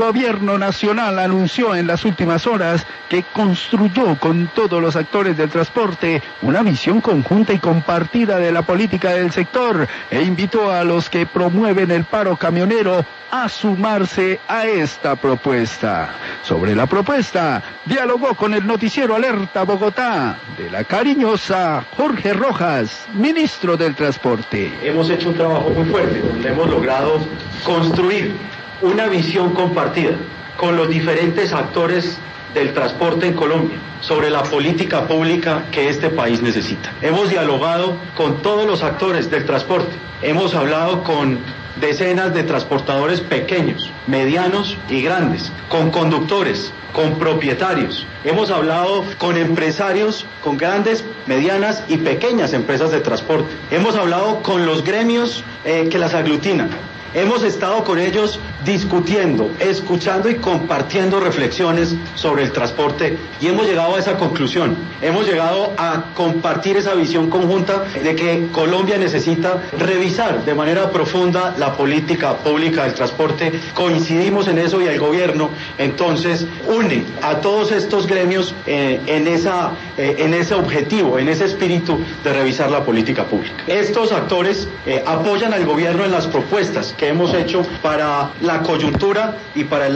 El Gobierno Nacional anunció en las últimas horas que construyó con todos los actores del transporte una visión conjunta y compartida de la política del sector e invitó a los que promueven el paro camionero a sumarse a esta propuesta. Sobre la propuesta, dialogó con el noticiero Alerta Bogotá de la cariñosa Jorge Rojas, ministro del Transporte. Hemos hecho un trabajo muy fuerte, donde hemos logrado construir una visión compartida con los diferentes actores del transporte en Colombia sobre la política pública que este país necesita. Hemos dialogado con todos los actores del transporte, hemos hablado con decenas de transportadores pequeños, medianos y grandes, con conductores, con propietarios. Hemos hablado con empresarios, con grandes, medianas y pequeñas empresas de transporte. Hemos hablado con los gremios que las aglutinan. Hemos estado con ellos discutiendo, escuchando y compartiendo reflexiones sobre el transporte y hemos llegado a esa conclusión. Hemos llegado a compartir esa visión conjunta de que Colombia necesita revisar de manera profunda la política pública del transporte. Coincidimos en eso y el gobierno entonces une a todos estos gremios en ese objetivo, en ese espíritu de revisar la política pública. Estos actores apoyan al gobierno en las propuestas que hemos hecho para la coyuntura y para el